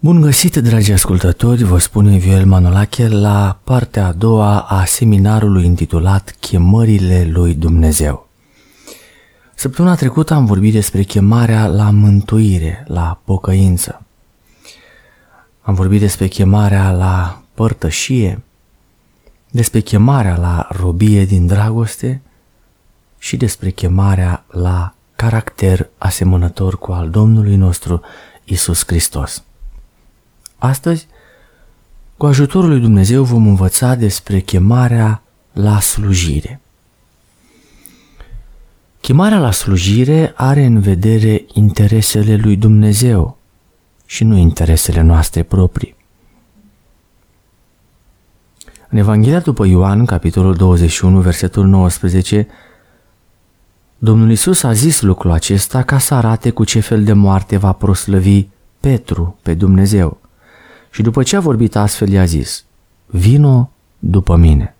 Bun găsit, dragi ascultători, vă spune Viorel Manolache la partea a doua a seminarului intitulat Chemările lui Dumnezeu. Săptămâna trecută am vorbit despre chemarea la mântuire, la pocăință. Am vorbit despre chemarea la părtășie, despre chemarea la robie din dragoste și despre chemarea la caracter asemănător cu al Domnului nostru Iisus Hristos. Astăzi, cu ajutorul lui Dumnezeu, vom învăța despre chemarea la slujire. Chemarea la slujire are în vedere interesele lui Dumnezeu și nu interesele noastre proprii. În Evanghelia după Ioan, capitolul 21, versetul 19, Domnul Iisus a zis lucrul acesta ca să arate cu ce fel de moarte va proslăvi Petru pe Dumnezeu. Și după ce a vorbit astfel, i-a zis: vino după mine.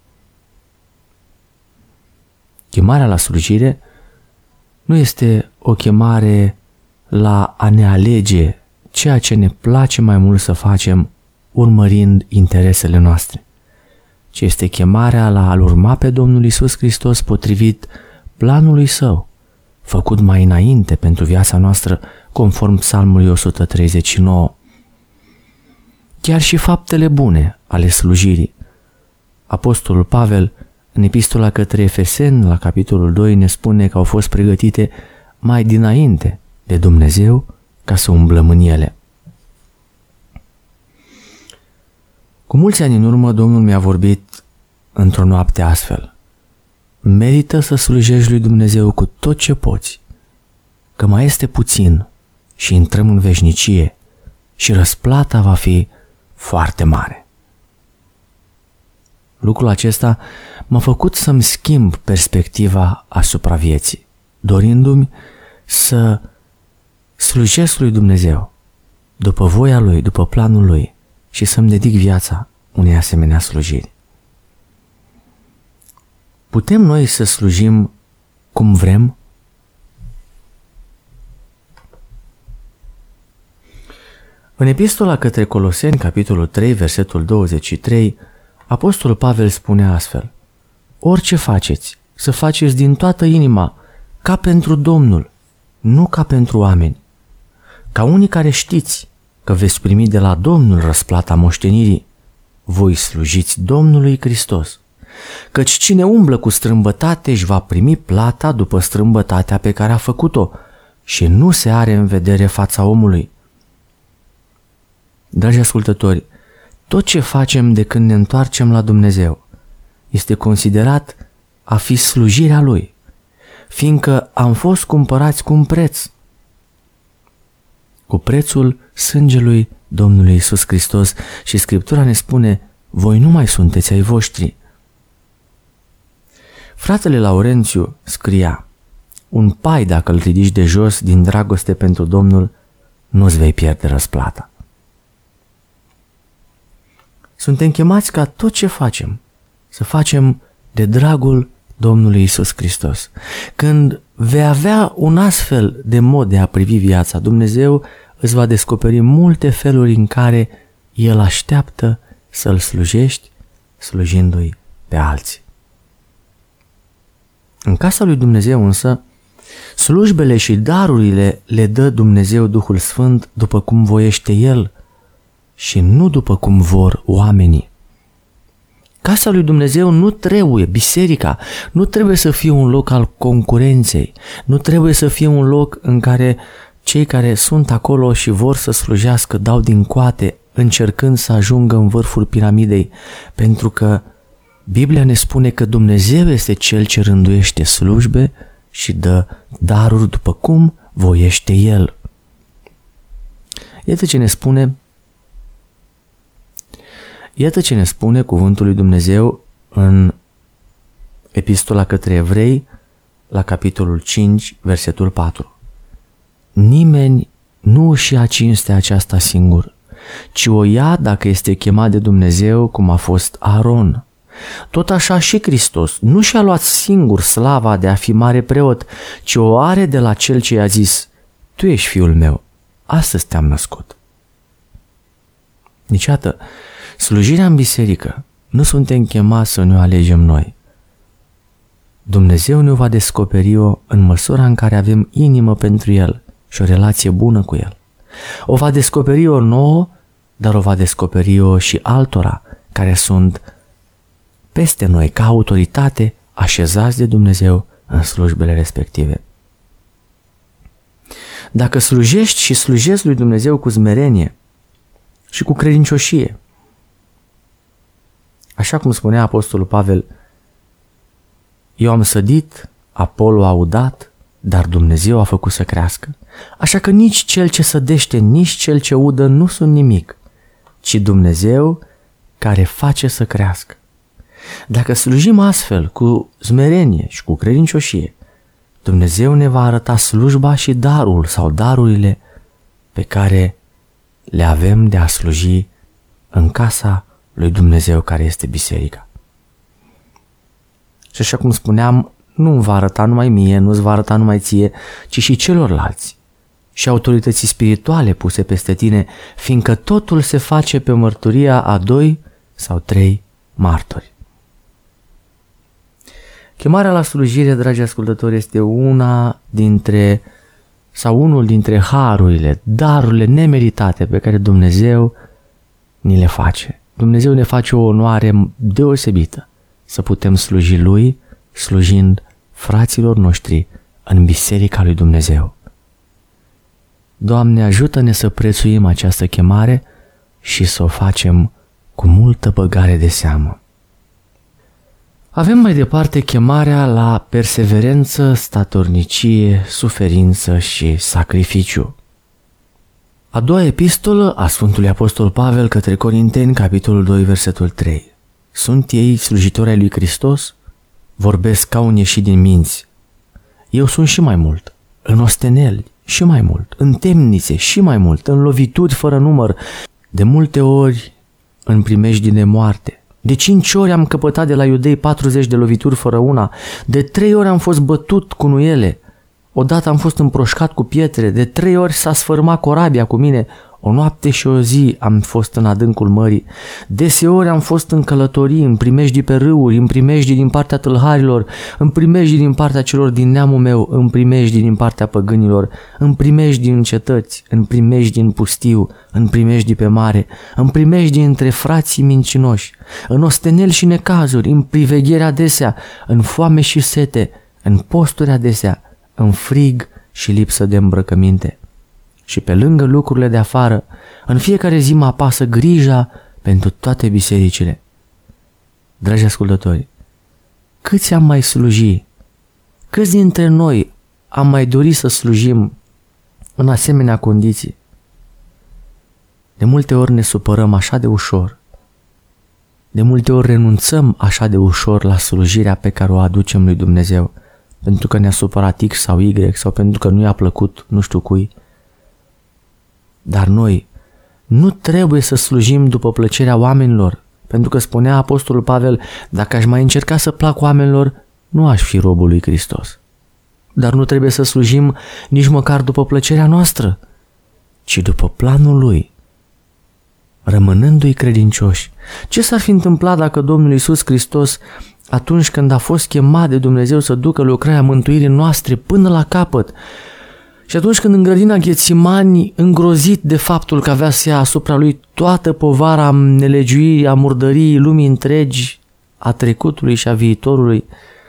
Chemarea la slujire nu este o chemare la a ne alege ceea ce ne place mai mult să facem urmărind interesele noastre, ci este chemarea la a-L urma pe Domnul Iisus Hristos potrivit planului Său, făcut mai înainte pentru viața noastră, conform Psalmului 139. Chiar și faptele bune ale slujirii. Apostolul Pavel, în epistola către Efeseni, la capitolul 2, ne spune că au fost pregătite mai dinainte de Dumnezeu ca să umblăm în ele. Cu mulți ani în urmă, Domnul mi-a vorbit într-o noapte astfel: merită să slujești lui Dumnezeu cu tot ce poți, că mai este puțin și intrăm în veșnicie și răsplata va fi foarte mare. Lucrul acesta m-a făcut să-mi schimb perspectiva asupra vieții, dorindu-mi să slujesc lui Dumnezeu după voia Lui, după planul Lui și să-mi dedic viața unei asemenea slujiri. Putem noi să slujim cum vrem? În epistola către Coloseni, capitolul 3, versetul 23, apostolul Pavel spune astfel: orice faceți, să faceți din toată inima, ca pentru Domnul, nu ca pentru oameni, ca unii care știți că veți primi de la Domnul răsplata moștenirii. Voi slujiți Domnului Hristos, căci cine umblă cu strâmbătate își va primi plata după strâmbătatea pe care a făcut-o și nu se are în vedere fața omului. Dragi ascultători, tot ce facem de când ne întoarcem la Dumnezeu este considerat a fi slujirea Lui, fiindcă am fost cumpărați cu un preț, cu prețul sângelui Domnului Iisus Hristos, și Scriptura ne spune: voi nu mai sunteți ai voștri. Fratele Laurențiu scria: un pai dacă îl ridici de jos din dragoste pentru Domnul, nu-ți vei pierde răsplata. Suntem chemați ca tot ce facem să facem de dragul Domnului Iisus Hristos. Când vei avea un astfel de mod de a privi viața, Dumnezeu îți va descoperi multe feluri în care El așteaptă să-L slujești, slujindu-i pe alții. În casa lui Dumnezeu însă, slujbele și darurile le dă Dumnezeu Duhul Sfânt după cum voiește El și nu după cum vor oamenii. Casa lui Dumnezeu nu trebuie, biserica, nu trebuie să fie un loc al concurenței, nu trebuie să fie un loc în care cei care sunt acolo și vor să slujească dau din coate, încercând să ajungă în vârful piramidei, pentru că Biblia ne spune că Dumnezeu este Cel ce rânduiește slujbe și dă daruri după cum voiește El. Iată ce ne spune cuvântul lui Dumnezeu în epistola către Evrei, la capitolul 5, versetul 4. Nimeni nu își ia cinstea aceasta singur, ci o ia dacă este chemat de Dumnezeu, cum a fost Aron. Tot așa și Hristos nu și-a luat singur slava de a fi mare preot, ci o are de la Cel ce i-a zis: tu ești fiul meu, astăzi te-am născut. Niciodată, slujirea în biserică nu suntem chemați să ne o alegem noi. Dumnezeu ne va descoperi-o în măsura în care avem inimă pentru El și o relație bună cu El. O va descoperi-o nouă, dar o va descoperi-o și altora care sunt peste noi ca autoritate așezați de Dumnezeu în slujbele respective. Dacă slujești și slujești lui Dumnezeu cu smerenie și cu credincioșie, așa cum spunea Apostolul Pavel, eu am sădit, Apollo a udat, dar Dumnezeu a făcut să crească. Așa că nici cel ce sădește, nici cel ce udă nu sunt nimic, ci Dumnezeu care face să crească. Dacă slujim astfel, cu smerenie și cu credincioșie, Dumnezeu ne va arăta slujba și darul sau darurile pe care le avem de a sluji în casa lui Dumnezeu care este biserica. Și așa cum spuneam, nu îmi va arăta numai mie, nu îți va arăta numai ție, ci și celorlalți și autorității spirituale puse peste tine, fiindcă totul se face pe mărturia a 2 sau 3 martori. Chemarea la slujire, dragi ascultători, este unul dintre harurile, darurile nemeritate pe care Dumnezeu ni le face. Dumnezeu ne face o onoare deosebită să putem sluji Lui, slujind fraților noștri în biserica lui Dumnezeu. Doamne, ajută-ne să prețuim această chemare și să o facem cu multă băgare de seamă. Avem mai departe chemarea la perseverență, statornicie, suferință și sacrificiu. A doua epistolă a Sfântului Apostol Pavel către Corinteni, capitolul 2, versetul 3. Sunt ei slujitori ai lui Hristos? Vorbesc ca un ieșit din minți. Eu sunt și mai mult, în osteneli și mai mult, în temnițe și mai mult, în lovituri fără număr, de multe ori în primejdii de moarte. De 5 ori am căpătat de la iudei 40 de lovituri fără una, de 3 ori am fost bătut cu nuiele, odată am fost împroșcat cu pietre, de 3 ori s-a sfârmat corabia cu mine, o noapte și o zi am fost în adâncul mării, deseori am fost în călătorii, în primejdii pe râuri, în primejdii din partea tâlharilor, în primejdii din partea celor din neamul meu, în primejdii din partea păgânilor, în primejdii în cetăți, în primejdii în pustiu, în primejdii pe mare, în primejdii între frații mincinoși, în osteneli și necazuri, în priveghere adesea, în foame și sete, în posturi adesea, în frig și lipsă de îmbrăcăminte. Și pe lângă lucrurile de afară, în fiecare zi mă apasă grija pentru toate bisericile. Dragi ascultători, câți am mai sluji, câți dintre noi am mai dorit să slujim în asemenea condiții? De multe ori ne supărăm așa de ușor, de multe ori renunțăm așa de ușor la slujirea pe care o aducem lui Dumnezeu, pentru că ne-a supărat X sau Y sau pentru că nu i-a plăcut nu știu cui. Dar noi nu trebuie să slujim după plăcerea oamenilor, pentru că spunea Apostolul Pavel, dacă aș mai încerca să plac oamenilor, nu aș fi robul lui Hristos. Dar nu trebuie să slujim nici măcar după plăcerea noastră, ci după planul Lui, rămânându-i credincioși. Ce s-ar fi întâmplat dacă Domnul Iisus Hristos, atunci când a fost chemat de Dumnezeu să ducă lucrarea mântuirii noastre până la capăt, și atunci când în grădina Ghețimani, îngrozit de faptul că avea să ia asupra lui toată povara nelegiuirii, a murdăriei lumii întregi, a trecutului și a viitorului,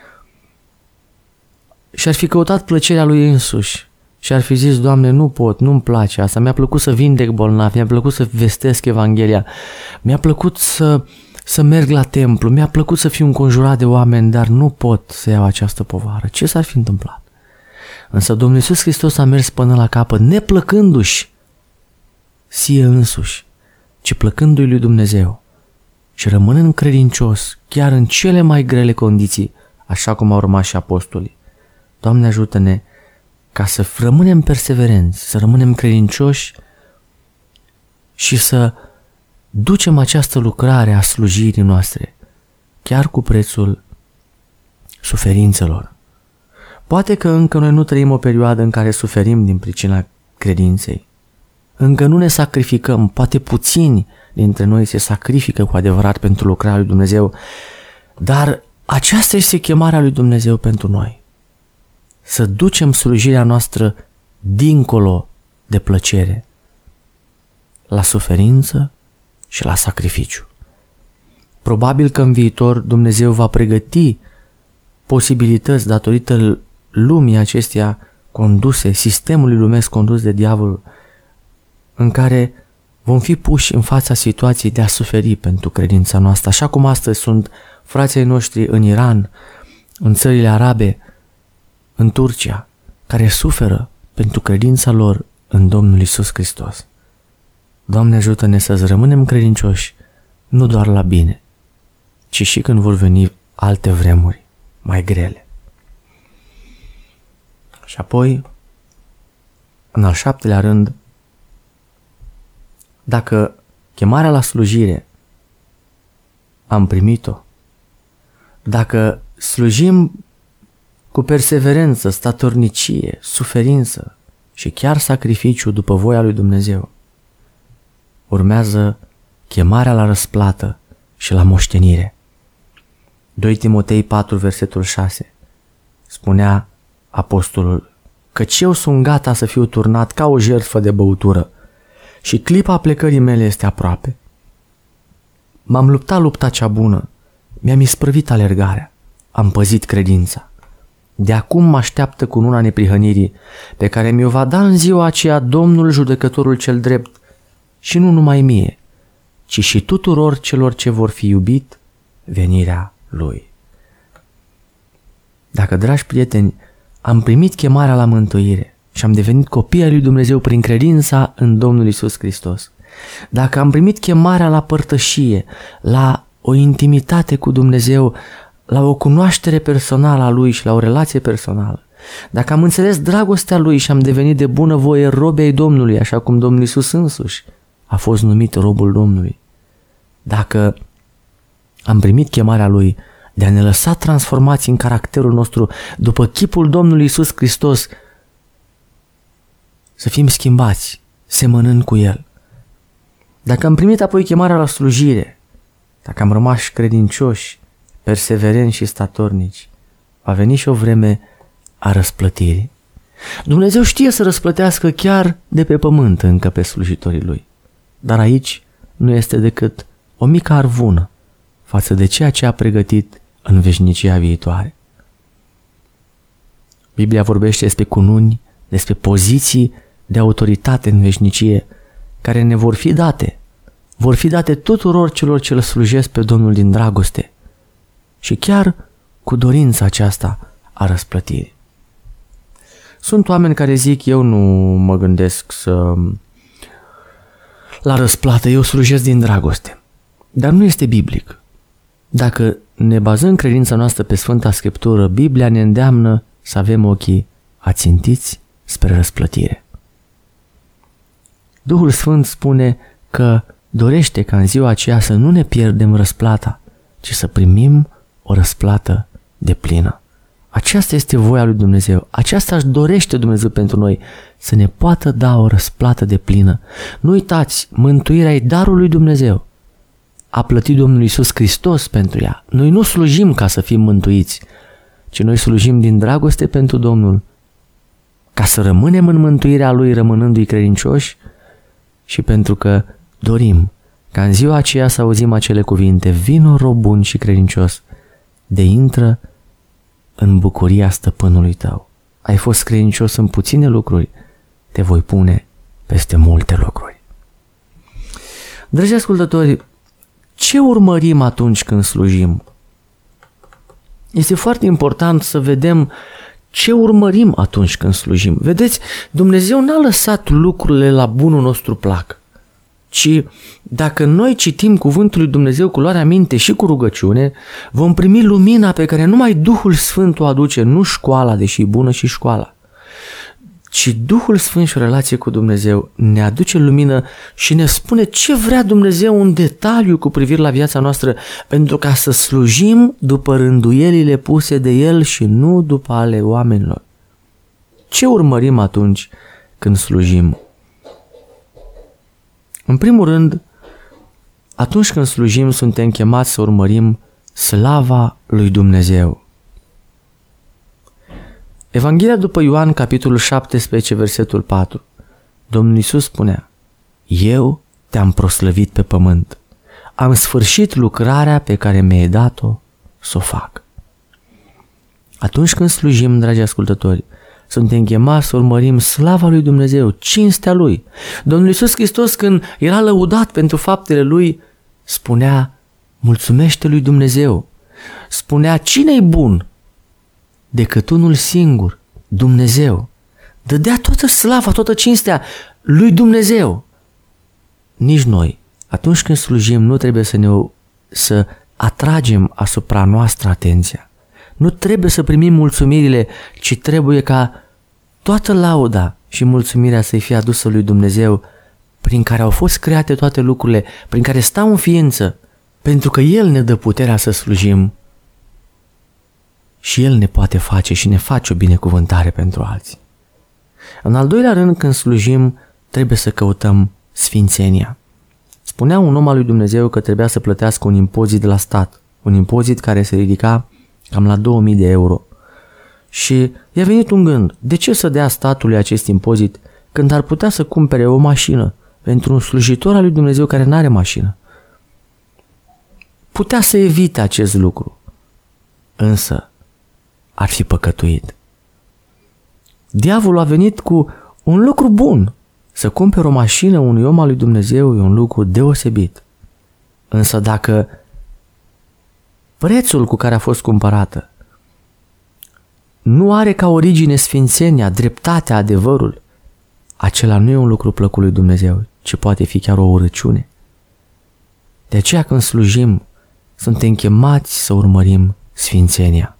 și-ar fi căutat plăcerea lui însuși și ar fi zis, Doamne, nu pot, nu-mi place asta, mi-a plăcut să vindec bolnavi, mi-a plăcut să vestesc Evanghelia, mi-a plăcut să merg la templu, mi-a plăcut să fiu înconjurat de oameni, dar nu pot să iau această povară. Ce s-ar fi întâmplat? Însă Domnul Iisus Hristos a mers până la capăt, neplăcându-și sie însuși, ci plăcându-i lui Dumnezeu și rămânând credincios chiar în cele mai grele condiții, așa cum au rămas și apostolii. Doamne, ajută-ne ca să rămânem perseverenți, să rămânem credincioși și să ducem această lucrare a slujirii noastre, chiar cu prețul suferințelor. Poate că încă noi nu trăim o perioadă în care suferim din pricina credinței, Încă nu ne sacrificăm, poate puțini dintre noi se sacrifică cu adevărat pentru lucrarea lui Dumnezeu, dar aceasta este chemarea lui Dumnezeu pentru noi. Să ducem slujirea noastră dincolo de plăcere, la suferință și la sacrificiu. Probabil că în viitor Dumnezeu va pregăti posibilități datorită lumii acesteia conduse, sistemului lumesc condus de diavol, în care vom fi puși în fața situației de a suferi pentru credința noastră, așa cum astăzi sunt frații noștri în Iran, în țările arabe, în Turcia, care suferă pentru credința lor în Domnul Iisus Hristos. Doamne, ajută-ne să rămânem credincioși, nu doar la bine, ci și când vor veni alte vremuri mai grele. Și apoi, în al 7-lea rând, dacă chemarea la slujire am primit-o, dacă slujim cu perseverență, statornicie, suferință și chiar sacrificiu după voia lui Dumnezeu, urmează chemarea la răsplată și la moștenire. 2 Timotei 4, versetul 6, spunea apostolul: căci eu sunt gata să fiu turnat ca o jertfă de băutură și clipa plecării mele este aproape. M-am luptat lupta cea bună, mi-am isprăvit alergarea, am păzit credința. De acum mă așteaptă cununa neprihănirii, pe care mi-o va da în ziua aceea Domnul judecătorul cel drept, și nu numai mie, ci și tuturor celor ce vor fi iubit venirea Lui. Dacă, dragi prieteni, am primit chemarea la mântuire și am devenit copii ai lui Dumnezeu prin credința în Domnul Iisus Hristos, dacă am primit chemarea la părtășie, la o intimitate cu Dumnezeu, la o cunoaștere personală a Lui și la o relație personală, dacă am înțeles dragostea Lui și am devenit de bunăvoie robi ai Domnului, așa cum Domnul Iisus însuși a fost numit robul Domnului, dacă am primit chemarea Lui de a ne lăsa transformați în caracterul nostru după chipul Domnului Iisus Hristos, să fim schimbați, semănând cu El. Dacă am primit apoi chemarea la slujire, dacă am rămas credincioși, perseverenți și statornici, va veni și o vreme a răsplătirii. Dumnezeu știe să răsplătească chiar de pe pământ încă pe slujitorii Lui, dar aici nu este decât o mică arvună față de ceea ce a pregătit în veșnicia viitoare. Biblia vorbește despre cununi, despre poziții de autoritate în veșnicie care ne vor fi date tuturor celor ce îl slujesc pe Domnul din dragoste și chiar cu dorința aceasta a răsplătirii. Sunt oameni care zic: eu nu mă gândesc la răsplată, eu slujesc din dragoste. Dar nu este biblic. Dacă ne bazăm credința noastră pe Sfânta Scriptură, Biblia ne îndeamnă să avem ochii ațintiți spre răsplătire. Duhul Sfânt spune că dorește ca în ziua aceea să nu ne pierdem răsplata, ci să primim o răsplată deplină. Aceasta este voia lui Dumnezeu. Aceasta își dorește Dumnezeu pentru noi, să ne poată da o răsplată deplină. Nu uitați, mântuirea e darul lui Dumnezeu. A plătit Domnul Iisus Hristos pentru ea. Noi nu slujim ca să fim mântuiți, ci noi slujim din dragoste pentru Domnul, ca să rămânem în mântuirea Lui rămânându-i credincioși și pentru că dorim ca în ziua aceea să auzim acele cuvinte: vino, rob bun și credincios, de intră în bucuria stăpânului tău. Ai fost credincios în puține lucruri, te voi pune peste multe lucruri. Dragi ascultători, ce urmărim atunci când slujim? Este foarte important să vedem ce urmărim atunci când slujim. Vedeți, Dumnezeu n-a lăsat lucrurile la bunul nostru plac, ci dacă noi citim cuvântul lui Dumnezeu cu luarea minte și cu rugăciune, vom primi lumina pe care numai Duhul Sfânt o aduce, nu școala, deși bună și școala, ci Duhul Sfânt și o relație cu Dumnezeu ne aduce lumină și ne spune ce vrea Dumnezeu în detaliu cu privire la viața noastră, pentru ca să slujim după rânduielile puse de El și nu după ale oamenilor. Ce urmărim atunci când slujim? În primul rând, atunci când slujim, suntem chemați să urmărim slava lui Dumnezeu. Evanghelia după Ioan, capitolul 17, versetul 4. Domnul Iisus spunea: eu te-am proslăvit pe pământ. Am sfârșit lucrarea pe care mi-ai dat-o să o fac. Atunci când slujim, dragi ascultători, suntem chemați să urmărim slava lui Dumnezeu, cinstea Lui. Domnul Iisus Hristos, când era lăudat pentru faptele Lui, spunea: mulțumește lui Dumnezeu. Spunea: cine-i bun decât unul singur, Dumnezeu? Dădea toată slava, toată cinstea lui Dumnezeu. Nici noi, atunci când slujim, nu trebuie să atragem asupra noastră atenția. Nu trebuie să primim mulțumirile, ci trebuie ca toată lauda și mulțumirea să-i fie adusă lui Dumnezeu, prin care au fost create toate lucrurile, prin care stau în ființă, pentru că El ne dă puterea să slujim și El ne poate face și ne face o binecuvântare pentru alții. În al doilea rând, când slujim, trebuie să căutăm sfințenia. Spunea un om al lui Dumnezeu că trebuia să plătească un impozit de la stat, un impozit care se ridica cam la 2000 de euro. Și i-a venit un gând: de ce să dea statului acest impozit când ar putea să cumpere o mașină pentru un slujitor al lui Dumnezeu care nu are mașină? Putea să evite acest lucru, însă ar fi păcătuit. Diavolul a venit cu un lucru bun. Să cumpere o mașină unui om al lui Dumnezeu e un lucru deosebit. Însă dacă prețul cu care a fost cumpărată nu are ca origine sfințenia, dreptatea, adevărul, acela nu e un lucru plăcut lui Dumnezeu, ci poate fi chiar o urăciune. De aceea când slujim, suntem chemați să urmărim sfințenia.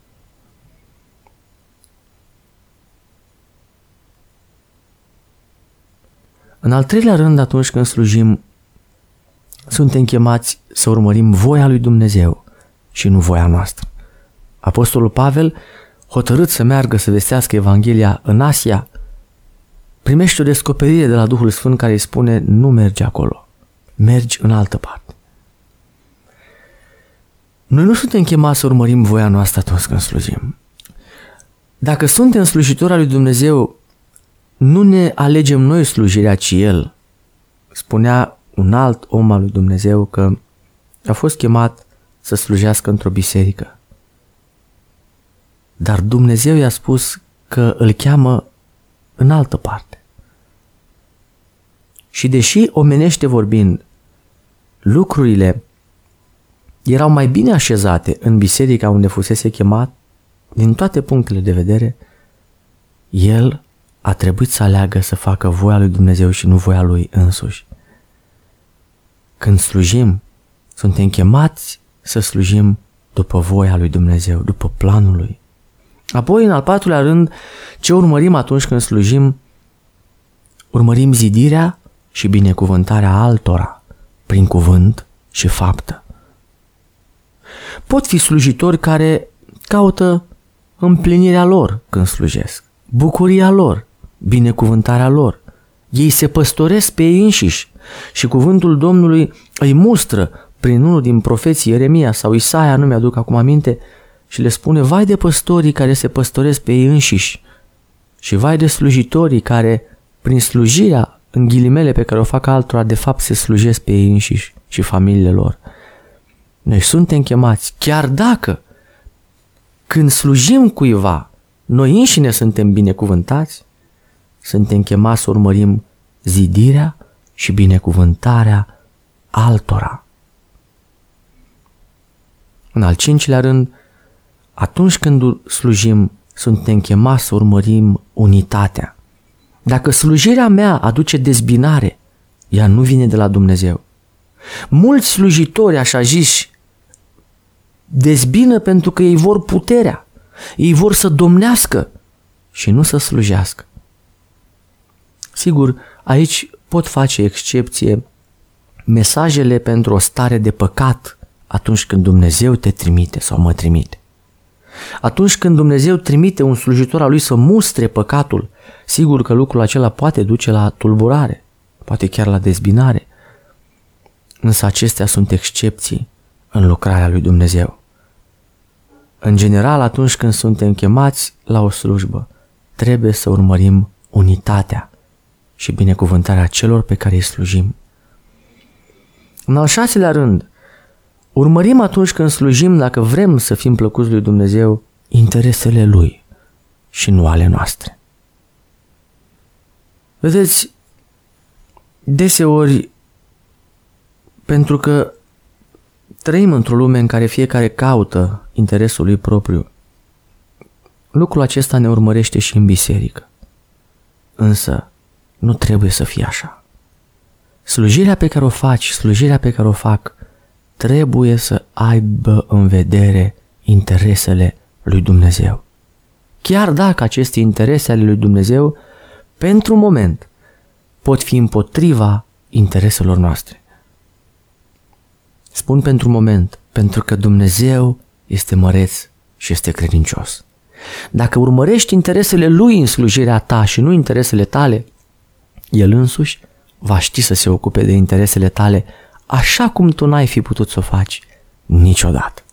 În al treilea rând, atunci când slujim, suntem chemați să urmărim voia lui Dumnezeu și nu voia noastră. Apostolul Pavel, hotărât să meargă să vestească Evanghelia în Asia, primește o descoperire de la Duhul Sfânt care îi spune: nu mergi acolo, mergi în altă parte. Noi nu suntem chemați să urmărim voia noastră atunci când slujim. Dacă suntem slujitori al lui Dumnezeu, nu ne alegem noi slujirea, ci El. Spunea un alt om al lui Dumnezeu că a fost chemat să slujească într-o biserică. Dar Dumnezeu i-a spus că îl cheamă în altă parte. Și deși omenește vorbind, lucrurile erau mai bine așezate în biserica unde fusese chemat, din toate punctele de vedere, el a trebuit să aleagă să facă voia lui Dumnezeu și nu voia lui însuși. Când slujim, suntem chemați să slujim după voia lui Dumnezeu, după planul lui. Apoi, în al patrulea rând, ce urmărim atunci când slujim? Urmărim zidirea și binecuvântarea altora prin cuvânt și faptă. Pot fi slujitori care caută împlinirea lor când slujesc, bucuria lor, binecuvântarea lor. Ei se păstoresc pe ei înșiși și cuvântul Domnului îi mustră prin unul din profeții, Ieremia sau Isaia, nu mi-aduc acum aminte, și le spune: vai de păstorii care se păstoresc pe ei înșiși și vai de slujitorii care, prin slujirea, în ghilimele, pe care o fac altora, de fapt se slujesc pe ei înșiși și familiile lor. Noi suntem chemați, chiar dacă când slujim cuiva, noi înșine suntem binecuvântați, suntem chemați să urmărim zidirea și binecuvântarea altora. În al cincilea rând, atunci când slujim, suntem chemați să urmărim unitatea. Dacă slujirea mea aduce dezbinare, ea nu vine de la Dumnezeu. Mulți slujitori, așa ziși, dezbină pentru că ei vor puterea, ei vor să domnească și nu să slujească. Sigur, aici pot face excepție mesajele pentru o stare de păcat atunci când Dumnezeu te trimite sau mă trimite. Atunci când Dumnezeu trimite un slujitor al lui să mustre păcatul, sigur că lucrul acela poate duce la tulburare, poate chiar la dezbinare. însă acestea sunt excepții în lucrarea lui Dumnezeu. În general, atunci când suntem chemați la o slujbă, trebuie să urmărim unitatea și binecuvântarea celor pe care îi slujim. În al 6-lea rând, urmărim atunci când slujim, dacă vrem să fim plăcuți lui Dumnezeu, interesele Lui și nu ale noastre. Vedeți, deseori, pentru că trăim într-o lume în care fiecare caută interesul lui propriu, lucrul acesta ne urmărește și în biserică. Însă, nu trebuie să fie așa. Slujirea pe care o faci, slujirea pe care o fac, trebuie să aibă în vedere interesele lui Dumnezeu. Chiar dacă aceste interese ale lui Dumnezeu, pentru moment, pot fi împotriva intereselor noastre. Spun pentru moment, pentru că Dumnezeu este măreț și este credincios. Dacă urmărești interesele Lui în slujirea ta și nu interesele tale, El însuși va ști să se ocupe de interesele tale așa cum tu n-ai fi putut să o faci niciodată.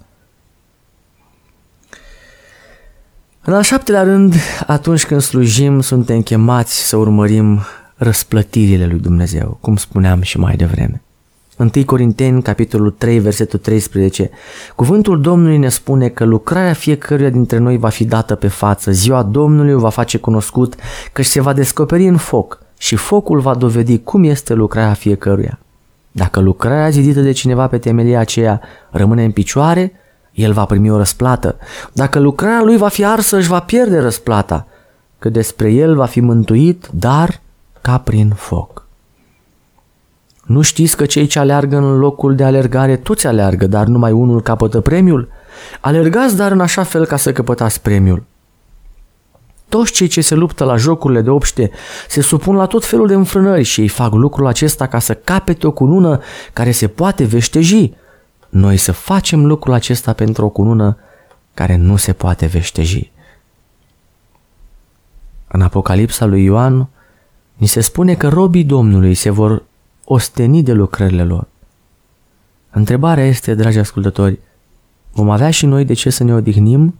În al 7-lea rând, atunci când slujim, suntem chemați să urmărim răsplătirile lui Dumnezeu, cum spuneam și mai devreme. 1 Corinteni, capitolul 3, versetul 13, cuvântul Domnului ne spune că lucrarea fiecăruia dintre noi va fi dată pe față, ziua Domnului o va face cunoscut, că se va descoperi în foc și focul va dovedi cum este lucrarea fiecăruia. Dacă lucrarea zidită de cineva pe temelia aceea rămâne în picioare, el va primi o răsplată. Dacă lucrarea lui va fi arsă, își va pierde răsplata, că despre el va fi mântuit, dar ca prin foc. Nu știți că cei ce aleargă în locul de alergare toți aleargă, dar numai unul capătă premiul? Alergați dar în așa fel ca să căpătați premiul. Toți cei ce se luptă la jocurile de obște se supun la tot felul de înfrânări și ei fac lucrul acesta ca să capete o cunună care se poate veșteji. Noi să facem lucrul acesta pentru o cunună care nu se poate veșteji. În Apocalipsa lui Ioan ni se spune că robii Domnului se vor osteni de lucrările lor. Întrebarea este, dragi ascultători, vom avea și noi de ce să ne odihnim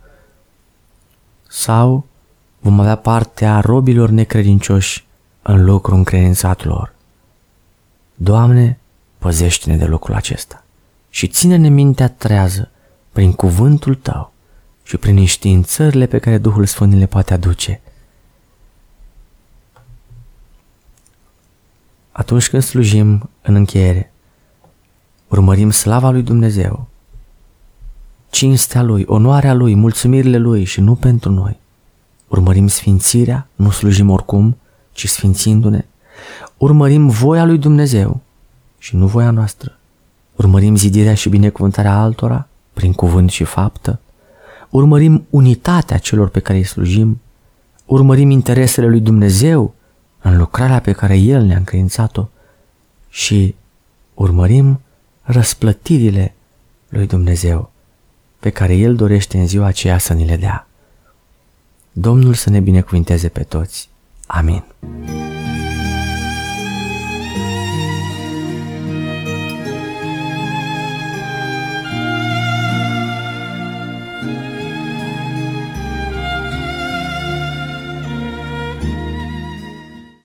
sau vom avea partea robilor necredincioși în lucru încredințat lor? Doamne, păzește-ne de lucrul acesta și ține-ne mintea trează prin cuvântul Tău și prin înștiințările pe care Duhul Sfânt le poate aduce. Atunci când slujim, în încheiere, urmărim slava lui Dumnezeu, cinstea Lui, onoarea Lui, mulțumirile Lui și nu pentru noi. Urmărim sfințirea, nu slujim oricum, ci sfințindu-ne. Urmărim voia lui Dumnezeu și nu voia noastră. Urmărim zidirea și binecuvântarea altora prin cuvânt și faptă. Urmărim unitatea celor pe care îi slujim. Urmărim interesele lui Dumnezeu în lucrarea pe care El ne-a încredințat-o și urmărim răsplătirile lui Dumnezeu pe care El dorește în ziua aceea să ni le dea. Domnul să ne binecuvinteze pe toți. Amin.